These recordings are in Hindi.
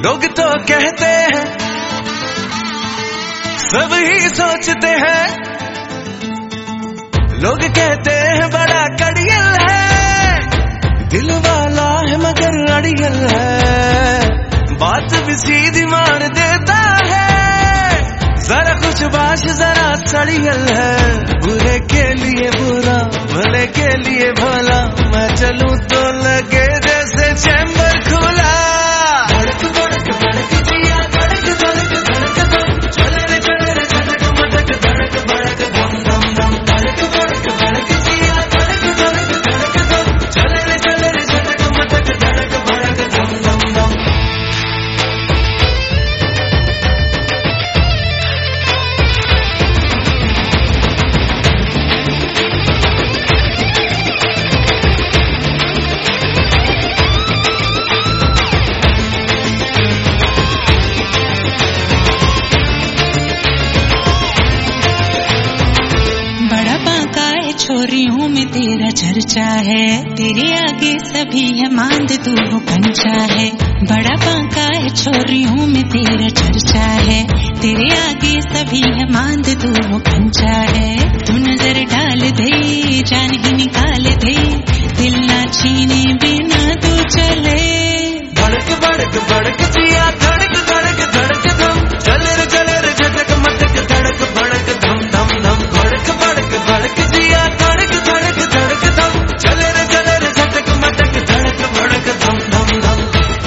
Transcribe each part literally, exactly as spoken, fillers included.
लोग तो कहते हैं, सब ही सोचते हैं, लोग कहते हैं बड़ा कड़ियल है, दिल वाला है मगर अड़ियल है, बात भी सीधी मार देता है, जरा कुछ बाश जरा सड़ियल है, बुरे के लिए बुरा भले के लिए भला, मैं चलूं तो लगे जैसे चैम्बर खुला। धड़क धड़क धड़क जिया धड़क धड़क धड़क दम, चले रे चले रे धड़क मटक धड़क भड़क धम धम धम, धड़क धड़क धड़क जिया धड़क धड़क धड़क दम, चले रे चले रे धड़क मटक धड़क भड़क धम धम धम। छोरियों में तेरा चर्चा है, तेरे आगे सभी है मांद तू हो कंचा है, बड़ा बांका है छोरियों में तेरा चर्चा है, तेरे आगे सभी है मांद तू हो कंचा है, तू नजर डाल दे जान ही निकाल दे, दिल ना छीने बिना तू चले। धड़क भड़क भड़क जिया धड़क धड़क धड़क दम, चले रे चले रे झटक मटक धड़क भड़क धम धम धम, धड़क भड़क भड़क जिया धड़क धड़क धड़क दम, चले रे चले रे झटक मटक धड़क भड़क धम धम धम।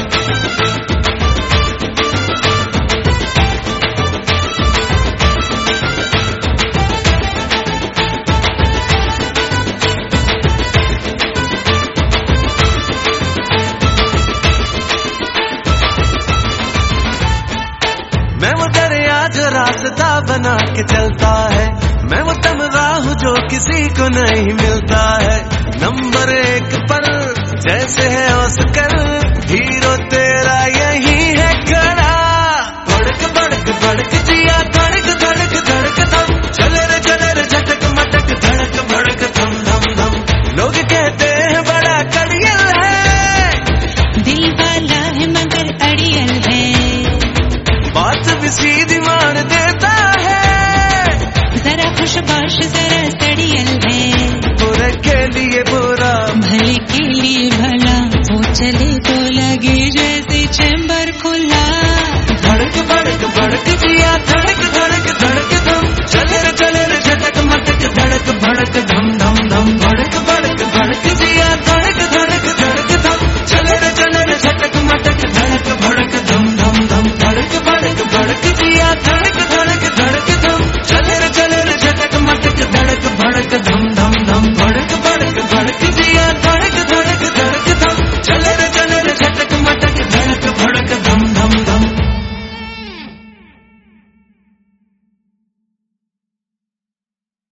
मैं वो दरिया जो रास्ता बना के चलता है, मैं वो तमगा हूँ जो किसी को नहीं मिलता है, नंबर एक पर जैसे है ऑस्कर, हीरो तेरा यही है खड़ा। भड़क भड़क भड़क जिया धड़क धड़क धड़क दम, चले रे चले रे झटक मटक धड़क भड़क धम धम धम, लोग कहते हैं बड़ा कड़ियल है, दिल वाला है मगर अड़ियल है, बात भी सीधी मार देता है, जरा खुशबाश जरा सड़ियल है, बुरे के लिए बुरा भले के लिए भला, वो चले